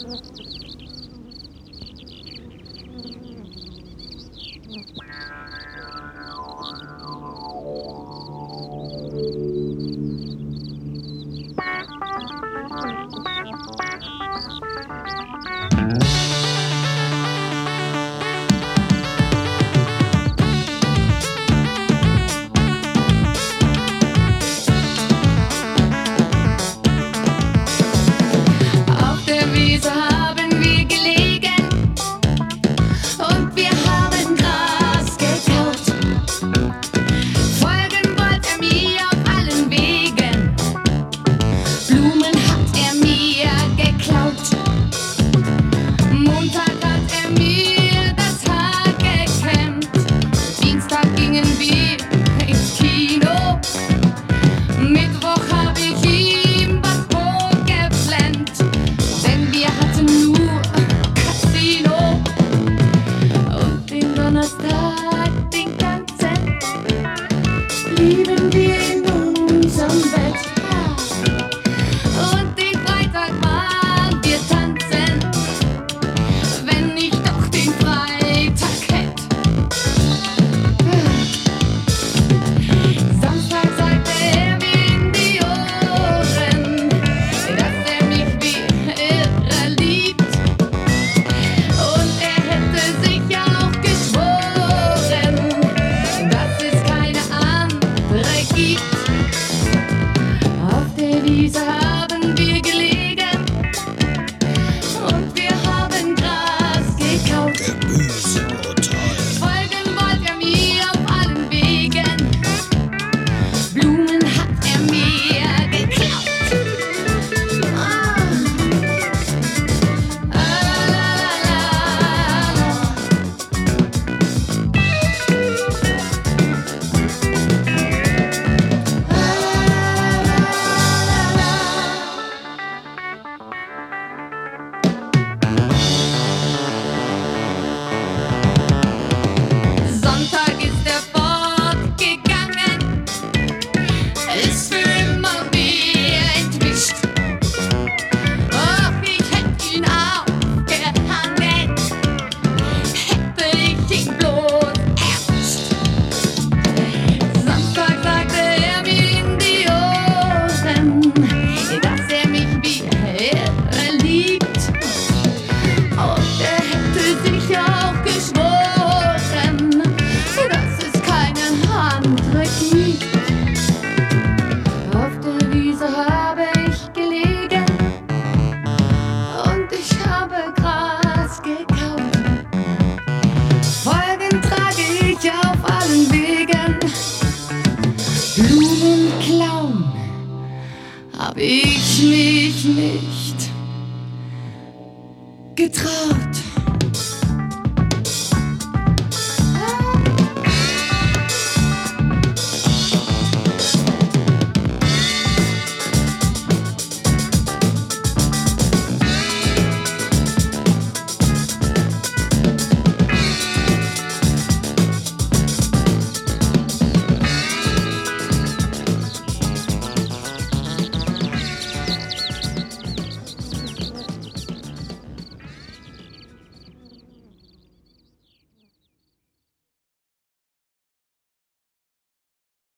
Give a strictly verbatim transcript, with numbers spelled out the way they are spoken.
Lieben wir in unserem Bett. Und den Freitag waren wir tanzen, wenn ich doch den Freitag hätt. Samstag sagte er mir in die Ohren, dass er mich wie irre liebt. Und er hätte sich auch geschworen, dass es keine andere gibt. Auf der Wiese haben wir gelegen und wir haben Gras gekaut. Der böse Urteil. Folgen wollte er mir auf allen Wegen, Blumen hat er mir geklaut. Ah. Ah, la, la, la, la. Sonntag ist er fortgegangen, ist für immer wie entwischt. Och, ich hätt ihn aufgehangen, hätte ich ihn bloß erwischt. Samstag sagte er mir in die Ohren, dass er mich wie irre liebt. Und er hätte sich auch geschworen, dass es keine andere gibt. Auf der Wiese habe ich gelegen und ich habe Gras gekaut. Folgen trage ich auf allen Wegen, Blumen klauen hab ich mich nicht getraut.